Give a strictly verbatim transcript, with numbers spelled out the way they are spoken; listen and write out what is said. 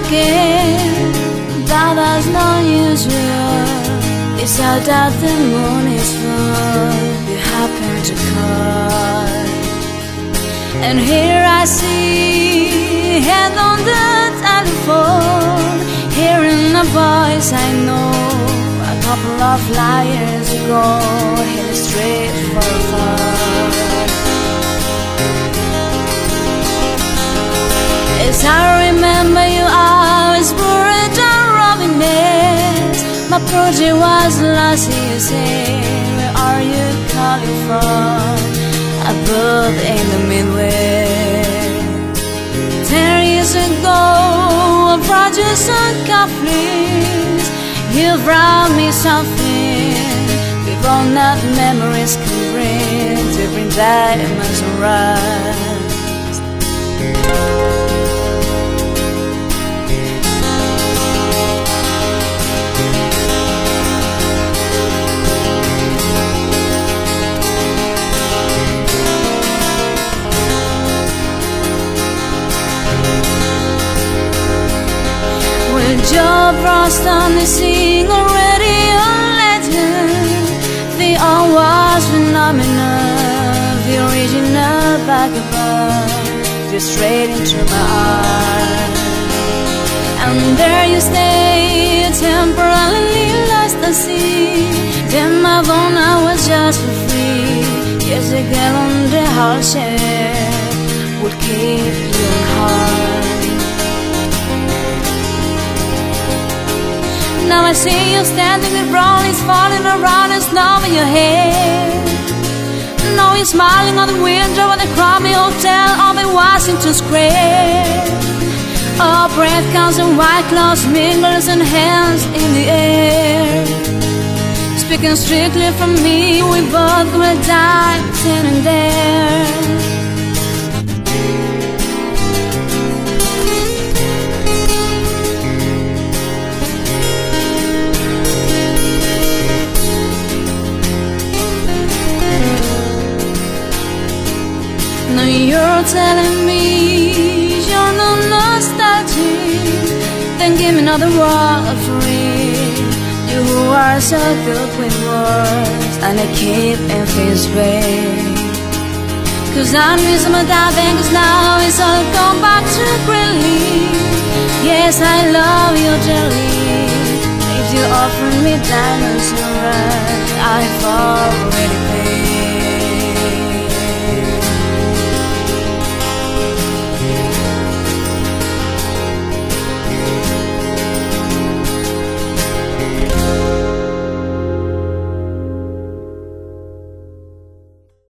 again, but that's not usual. It's out that the moon is full, you happen to call. And here I see, head on the telephone, hearing a voice I know. A couple of liars ago, headed straight for fun. As I remember you, I was worried and robbiness. My project was lost, you say. Where are you calling from? Above in the Midwest. Ten years ago, a project on cufflinks. You brought me something with all that memories can bring to bring diamonds and rust. Joe Broston is sing already a legend. The all was phenomenal. The original vagabond, just straight into my heart. And there you stay, temporarily lost at sea. Then my phone I was just for free. Yes, a girl on the hall shelf would keep your heart. Now I see you standing with brownies falling around and snow in your hair. Now you're smiling on the window of the crummy hotel up in Washington Square. Oh, breath counts and white clouds mingles and hands in the air. Speaking strictly from me, we both will die standing there. Now you're telling me you're not nostalgic, then give me another word for it. You who are so good with words, and I keep in this way. Cause I'm missing my darling, cause now it's all gone back to really. Yes, I love you dearly. If you offer me diamonds and red, I